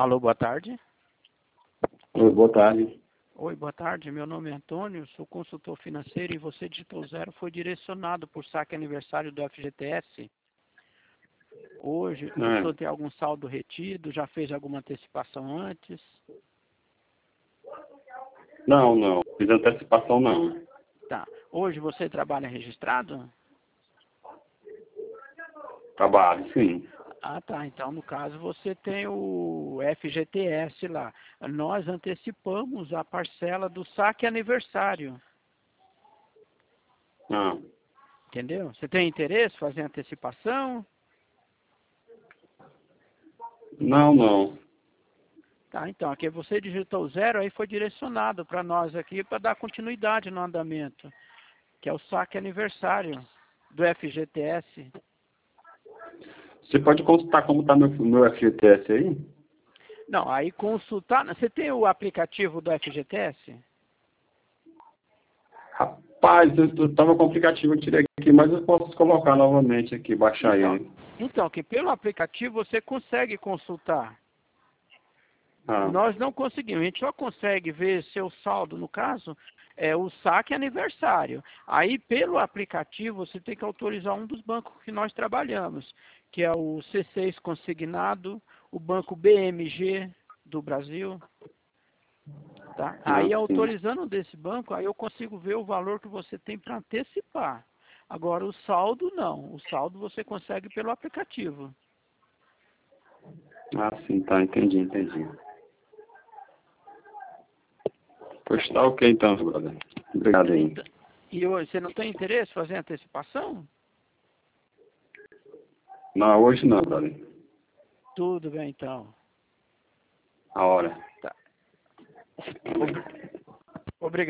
Alô, boa tarde. Oi, boa tarde. Oi, boa tarde. Meu nome é Antônio, sou consultor financeiro e você digitou 0, foi direcionado por saque aniversário do FGTS. Hoje, o senhor tem algum saldo retido? Já fez alguma antecipação antes? Não. Fiz antecipação não. Tá. Hoje você trabalha registrado? Trabalho, sim. Ah, tá. Então, no caso, você tem o FGTS lá. Nós antecipamos a parcela do saque aniversário. Ah, Entendeu? Você tem interesse em fazer antecipação? não. Tá, então, aqui você digitou 0, aí foi direcionado para nós aqui para dar continuidade no andamento, que é o saque aniversário do FGTS. Você pode consultar como está meu FGTS aí? Não, aí consultar. Você tem o aplicativo do FGTS? Rapaz, eu estava com o aplicativo, eu tirei aqui, mas eu posso colocar novamente aqui, baixar ele. Então, que pelo aplicativo você consegue consultar. Ah, Nós não conseguimos, a gente só consegue ver seu saldo, no caso, é o saque aniversário. Aí, pelo aplicativo, você tem que autorizar um dos bancos que nós trabalhamos, que é o C6 Consignado, o Banco BMG do Brasil. Tá? Aí, sim. autorizando desse banco, aí eu consigo ver o valor que você tem para antecipar. Agora, o saldo, não. O saldo você consegue pelo aplicativo. Ah, sim, tá, entendi. Pois tá ok então, brother. Obrigado aí. E hoje, você não tem interesse em fazer antecipação? Não, hoje não, brother. Tudo bem, então. A hora. Tá. Obrigado.